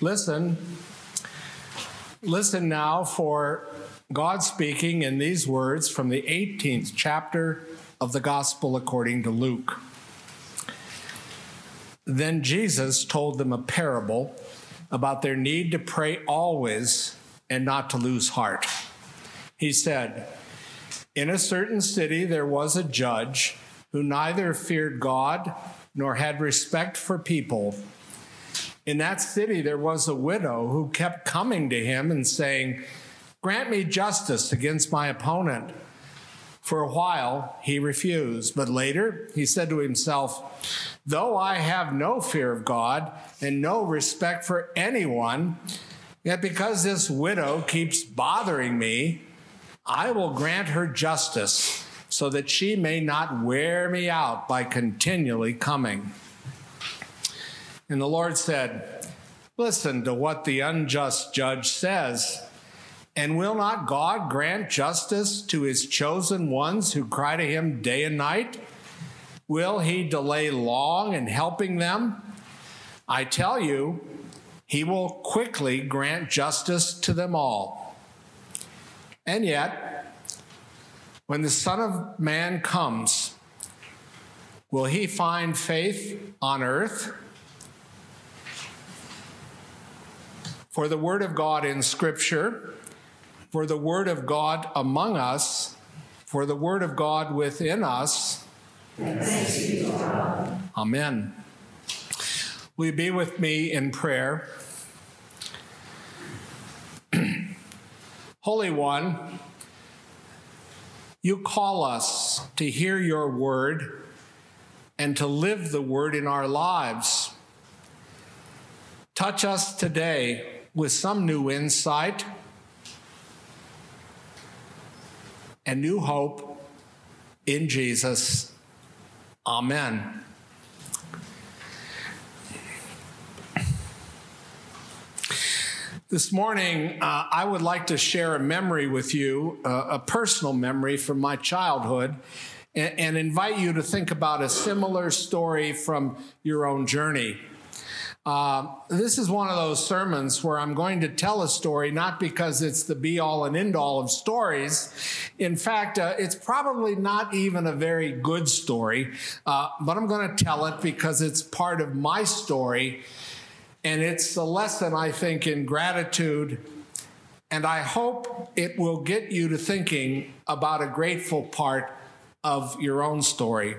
Listen now for God speaking in these words from the 18th chapter of the Gospel according to Luke. Then Jesus told them a parable about their need to pray always and not to lose heart. He said, "In a certain city there was a judge who neither feared God nor had respect for people. In that city there was a widow who kept coming to him and saying, 'Grant me justice against my opponent.' For a while he refused, but later he said to himself, 'Though I have no fear of God and no respect for anyone, yet because this widow keeps bothering me, I will grant her justice so that she may not wear me out by continually coming.' And the Lord said, 'Listen to what the unjust judge says. And will not God grant justice to his chosen ones who cry to him day and night? Will he delay long in helping them? I tell you, he will quickly grant justice to them all. And yet, when the Son of Man comes, will he find faith on earth?' For the word of God in Scripture, for the word of God among us, for the word of God within us. Thanks be to God. Amen. Will you be with me in prayer? Holy One, you call us to hear your word and to live the word in our lives. Touch us today with some new insight and new hope in Jesus. Amen. This morning, I would like to share a memory with you, a personal memory from my childhood, and invite you to think about a similar story from your own journey. This is one of those sermons where I'm going to tell a story, not because it's the be-all and end-all of stories. In fact, it's probably not even a very good story, but I'm going to tell it because it's part of my story, and it's a lesson, I think, in gratitude, and I hope it will get you to thinking about a grateful part of your own story.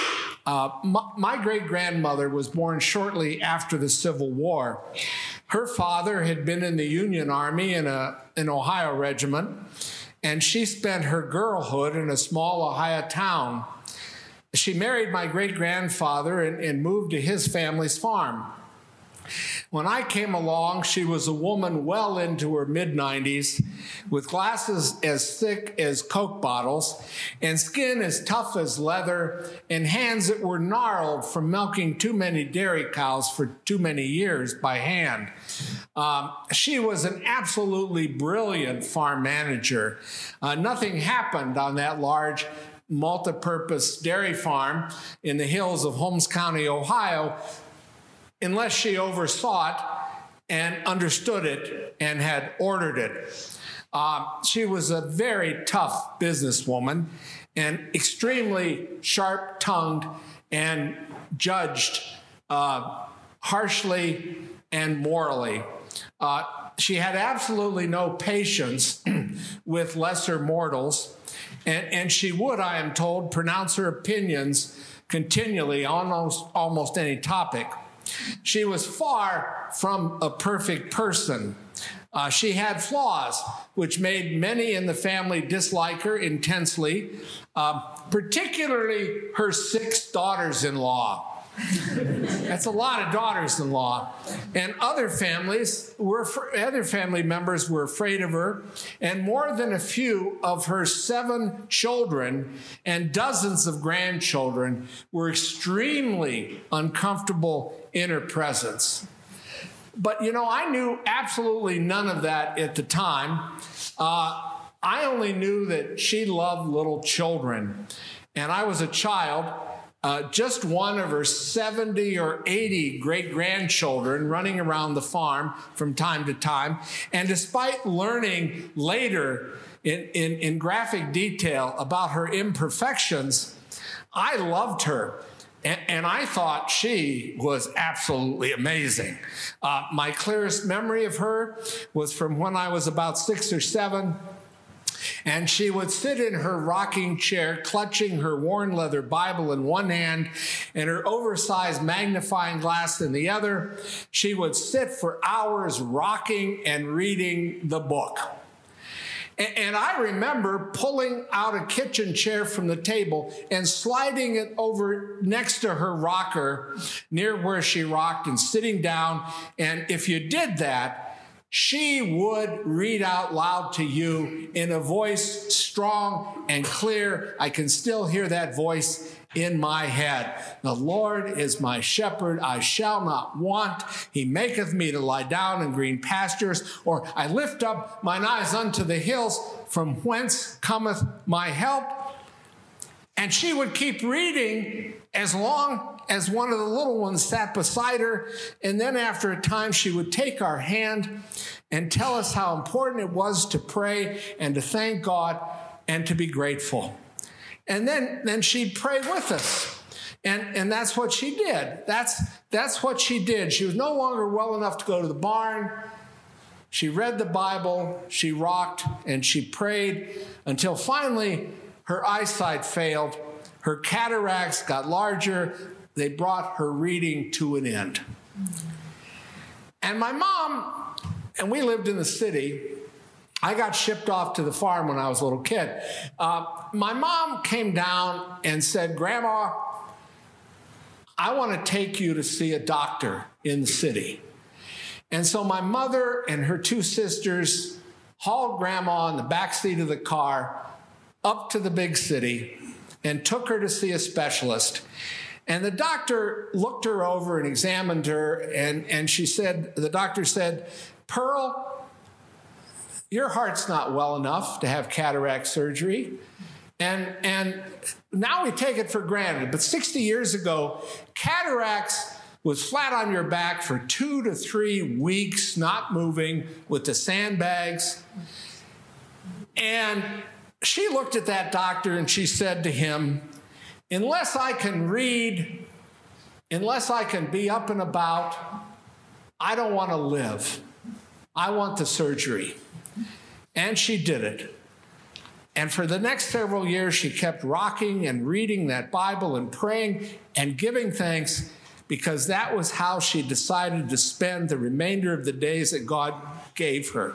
My great-grandmother was born shortly after the Civil War. Her father had been in the Union Army in an Ohio regiment, and she spent her girlhood in a small Ohio town. She married my great-grandfather and moved to his family's farm. When I came along, she was a woman well into her mid-90s, with glasses as thick as Coke bottles, and skin as tough as leather, and hands that were gnarled from milking too many dairy cows for too many years by hand. She was an absolutely brilliant farm manager. Nothing happened on that large multi-purpose dairy farm in the hills of Holmes County, Ohio, unless she oversaw it and understood it and had ordered it. She was a very tough businesswoman and extremely sharp-tongued and judged harshly and morally. She had absolutely no patience with lesser mortals, and she would, I am told, pronounce her opinions continually on almost any topic. She was far from a perfect person. She had flaws, which made many in the family dislike her intensely, particularly her 6 daughters-in-law. That's a lot of daughters-in-law. And other family members were afraid of her, and more than a few of her 7 children and dozens of grandchildren were extremely uncomfortable in her presence. But, I knew absolutely none of that at the time. I only knew that she loved little children. And I was a child, just one of her 70 or 80 great-grandchildren running around the farm from time to time. And despite learning later in graphic detail about her imperfections, I loved her. And I thought she was absolutely amazing. My clearest memory of her was from when I was about 6 or 7. And she would sit in her rocking chair, clutching her worn leather Bible in one hand and her oversized magnifying glass in the other. She would sit for hours rocking and reading the book. And I remember pulling out a kitchen chair from the table and sliding it over next to her rocker near where she rocked and sitting down. And if you did that, she would read out loud to you in a voice strong and clear. I can still hear that voice in my head. The Lord is my shepherd, I shall not want. He maketh me to lie down in green pastures. Or I lift up mine eyes unto the hills, from whence cometh my help. And she would keep reading as long as one of the little ones sat beside her. And then after a time, she would take our hand and tell us how important it was to pray and to thank God and to be grateful. And then she'd pray with us. And that's what she did. That's what she did. She was no longer well enough to go to the barn. She read the Bible, she rocked, and she prayed until finally her eyesight failed. Her cataracts got larger. They brought her reading to an end. And my mom, and we lived in the city. I got shipped off to the farm when I was a little kid. My mom came down and said, "Grandma, I want to take you to see a doctor in the city." And so my mother and her 2 sisters hauled Grandma in the backseat of the car up to the big city and took her to see a specialist. And the doctor looked her over and examined her, and the doctor said, "Pearl, your heart's not well enough to have cataract surgery." And now we take it for granted. But 60 years ago, cataracts was flat on your back for 2 to 3 weeks, not moving, with the sandbags. And she looked at that doctor and she said to him, "Unless I can read, unless I can be up and about, I don't want to live. I want the surgery." And she did it. And for the next several years, she kept rocking and reading that Bible and praying and giving thanks, because that was how she decided to spend the remainder of the days that God gave her.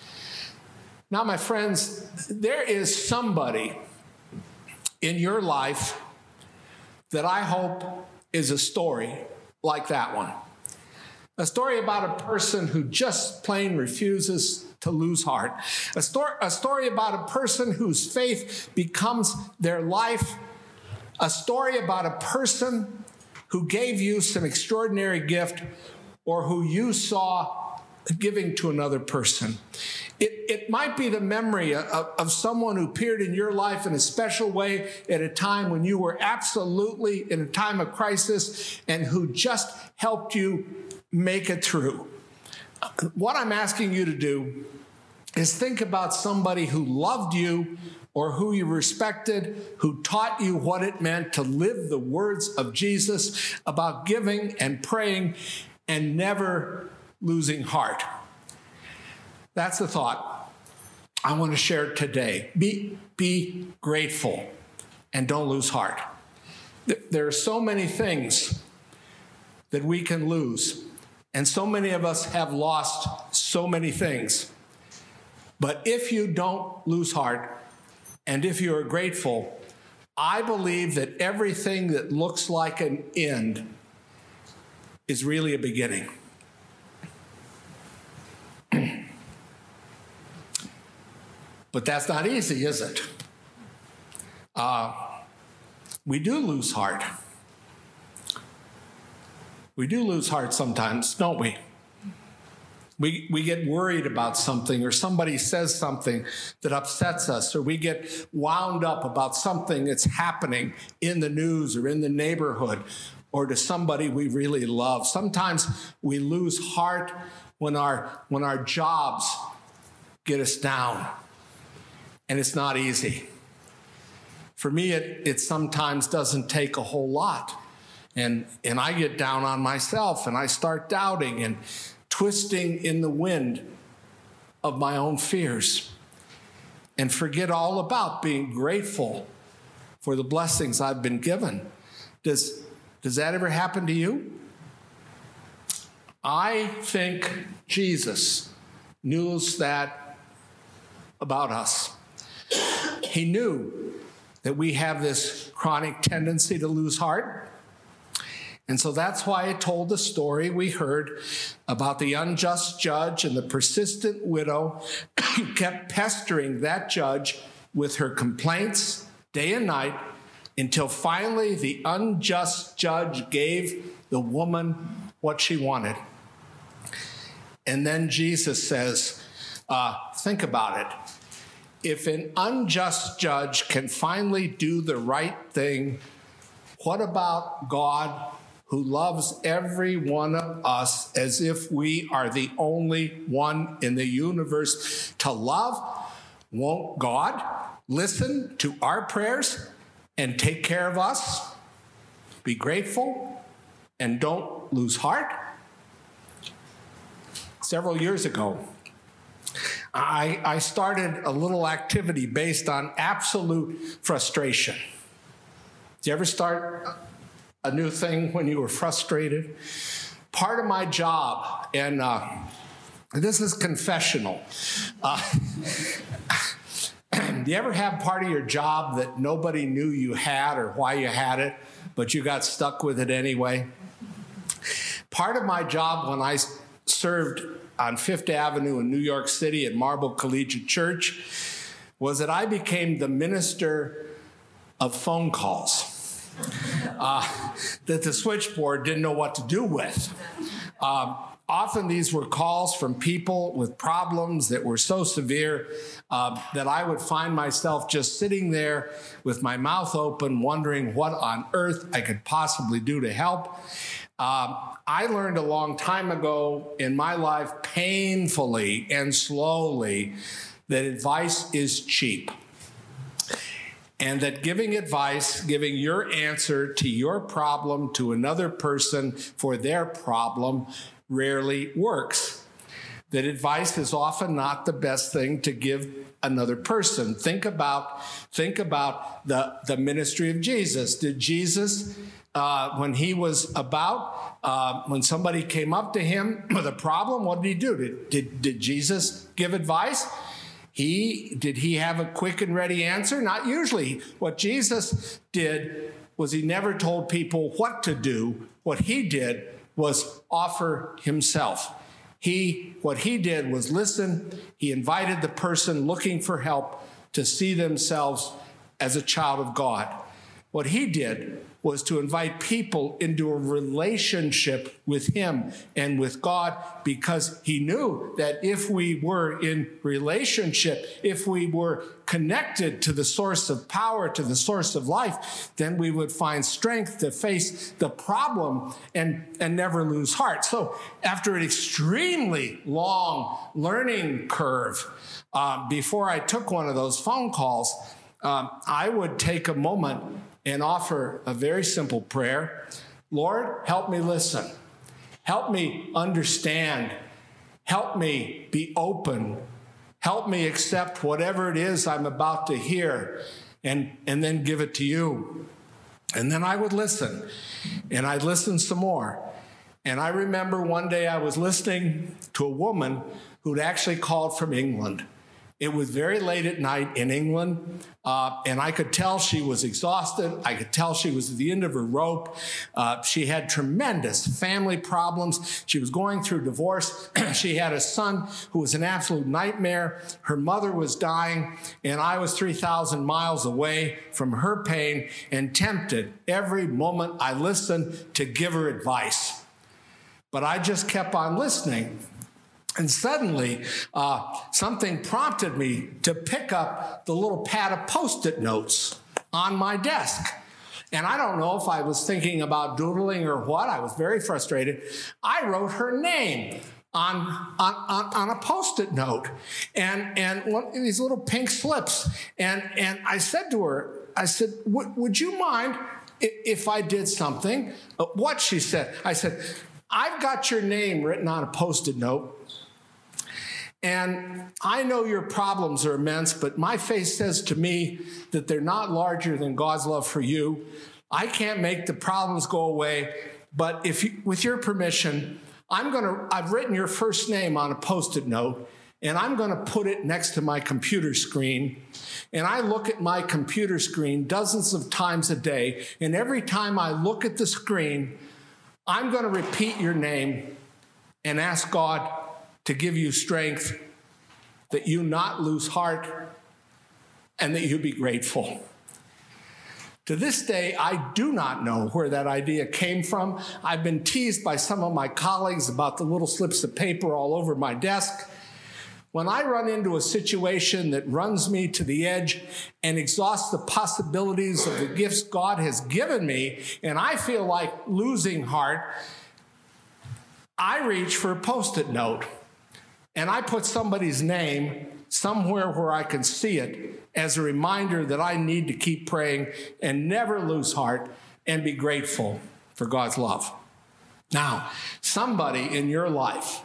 Now, my friends, there is somebody in your life that I hope is a story like that one. A story about a person who just plain refuses to lose heart. A story about a person whose faith becomes their life. A story about a person who gave you some extraordinary gift, or who you saw giving to another person. It might be the memory of someone who appeared in your life in a special way at a time when you were absolutely in a time of crisis, and who just helped you make it through. What I'm asking you to do is think about somebody who loved you, or who you respected, who taught you what it meant to live the words of Jesus about giving and praying and never losing heart. That's the thought I want to share today. Be grateful and don't lose heart. There are so many things that we can lose, and so many of us have lost so many things. But if you don't lose heart, and if you are grateful, I believe that everything that looks like an end is really a beginning. But that's not easy, is it? We do lose heart. We do lose heart sometimes, don't we? We get worried about something, or somebody says something that upsets us, or we get wound up about something that's happening in the news or in the neighborhood or to somebody we really love. Sometimes we lose heart when our jobs get us down, and it's not easy. For me, it sometimes doesn't take a whole lot, and I get down on myself, and I start doubting and twisting in the wind of my own fears and forget all about being grateful for the blessings I've been given. Does that ever happen to you? I think Jesus knows that about us. He knew that we have this chronic tendency to lose heart. And so that's why I told the story we heard about the unjust judge and the persistent widow who kept pestering that judge with her complaints day and night until finally the unjust judge gave the woman what she wanted. And then Jesus says, think about it. If an unjust judge can finally do the right thing, what about God, who loves every one of us as if we are the only one in the universe to love? Won't God listen to our prayers and take care of us? Be grateful and don't lose heart. Several years ago, I started a little activity based on absolute frustration. Did you ever start a new thing when you were frustrated? Part of my job, and this is confessional. Do you ever have part of your job that nobody knew you had or why you had it, but you got stuck with it anyway? Part of my job when I served on Fifth Avenue in New York City at Marble Collegiate Church was that I became the minister of phone calls that the switchboard didn't know what to do with. Often these were calls from people with problems that were so severe that I would find myself just sitting there with my mouth open, wondering what on earth I could possibly do to help. I learned a long time ago in my life, painfully and slowly, that advice is cheap. And that giving advice, giving your answer to your problem to another person for their problem rarely works. That advice is often not the best thing to give another person. Think about the ministry of Jesus. Did Jesus, when he was about, when somebody came up to him with a problem, what did he do? Did Jesus give advice? Did he have a quick and ready answer? Not usually. What Jesus did was he never told people what to do. What he did was offer himself. What he did was listen. He invited the person looking for help to see themselves as a child of God. What he did was to invite people into a relationship with him and with God, because he knew that if we were in relationship, if we were connected to the source of power, to the source of life, then we would find strength to face the problem and never lose heart. So after an extremely long learning curve, before I took one of those phone calls, I would take a moment and offer a very simple prayer. Lord, help me listen. Help me understand. Help me be open. Help me accept whatever it is I'm about to hear and then give it to you. And then I would listen, and I'd listen some more. And I remember one day I was listening to a woman who'd actually called from England. It was very late at night in England, and I could tell she was exhausted. I could tell she was at the end of her rope. She had tremendous family problems. She was going through divorce. She had a son who was an absolute nightmare. Her mother was dying, and I was 3,000 miles away from her pain and tempted every moment I listened to give her advice. But I just kept on listening. And suddenly, something prompted me to pick up the little pad of Post-it notes on my desk. And I don't know if I was thinking about doodling or what. I was very frustrated. I wrote her name on a Post-it note and one of these little pink slips. And I said to her, I said, would you mind if I did something? What? She said. I said, I've got your name written on a Post-it note. And I know your problems are immense, but my faith says to me that they're not larger than God's love for you. I can't make the problems go away, but with your permission, I've written your first name on a Post-it note, and I'm going to put it next to my computer screen. And I look at my computer screen dozens of times a day, and every time I look at the screen, I'm going to repeat your name and ask God to give you strength, that you not lose heart, and that you be grateful. To this day, I do not know where that idea came from. I've been teased by some of my colleagues about the little slips of paper all over my desk. When I run into a situation that runs me to the edge and exhausts the possibilities of the gifts God has given me, and I feel like losing heart, I reach for a Post-it note. And I put somebody's name somewhere where I can see it as a reminder that I need to keep praying and never lose heart and be grateful for God's love. Now, somebody in your life,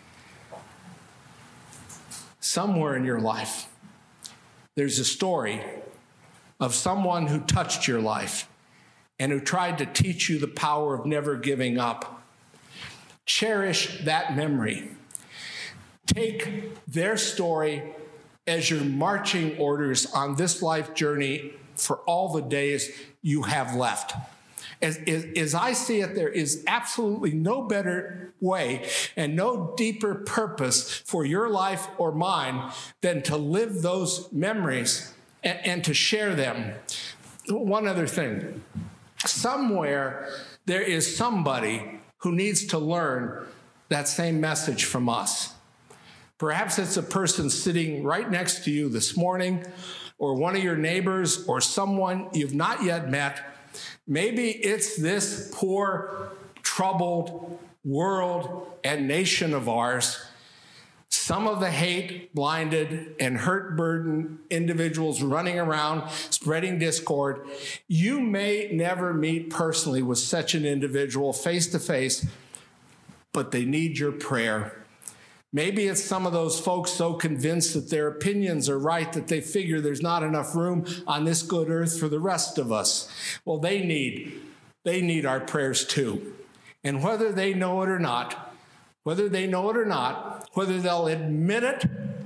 somewhere in your life, there's a story of someone who touched your life and who tried to teach you the power of never giving up. Cherish that memory. Take their story as your marching orders on this life journey for all the days you have left. As I see it, there is absolutely no better way and no deeper purpose for your life or mine than to live those memories and to share them. One other thing. Somewhere there is somebody who needs to learn that same message from us. Perhaps it's a person sitting right next to you this morning, or one of your neighbors, or someone you've not yet met. Maybe it's this poor, troubled world and nation of ours. Some of the hate-blinded and hurt-burdened individuals running around, spreading discord. You may never meet personally with such an individual face-to-face, but they need your prayer. Maybe it's some of those folks so convinced that their opinions are right that they figure there's not enough room on this good earth for the rest of us. Well, they need our prayers too. And whether they know it or not, whether they'll admit it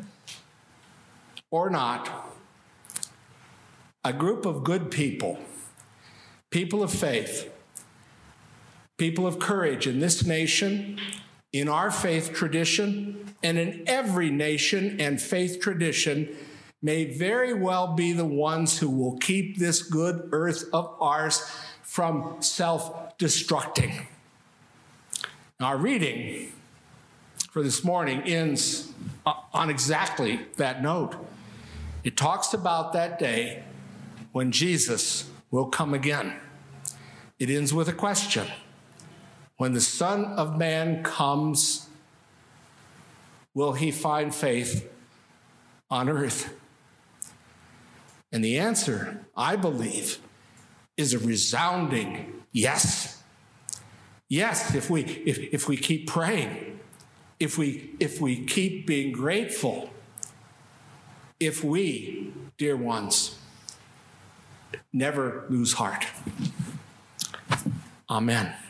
or not, a group of good people, people of faith, people of courage in this nation, in our faith tradition, and in every nation and faith tradition, may very well be the ones who will keep this good earth of ours from self-destructing. Our reading for this morning ends on exactly that note. It talks about that day when Jesus will come again. It ends with a question. When the Son of Man comes, will he find faith on earth? And the answer, I believe, is a resounding yes. Yes, if we keep praying, if we keep being grateful, if we, dear ones, never lose heart. Amen.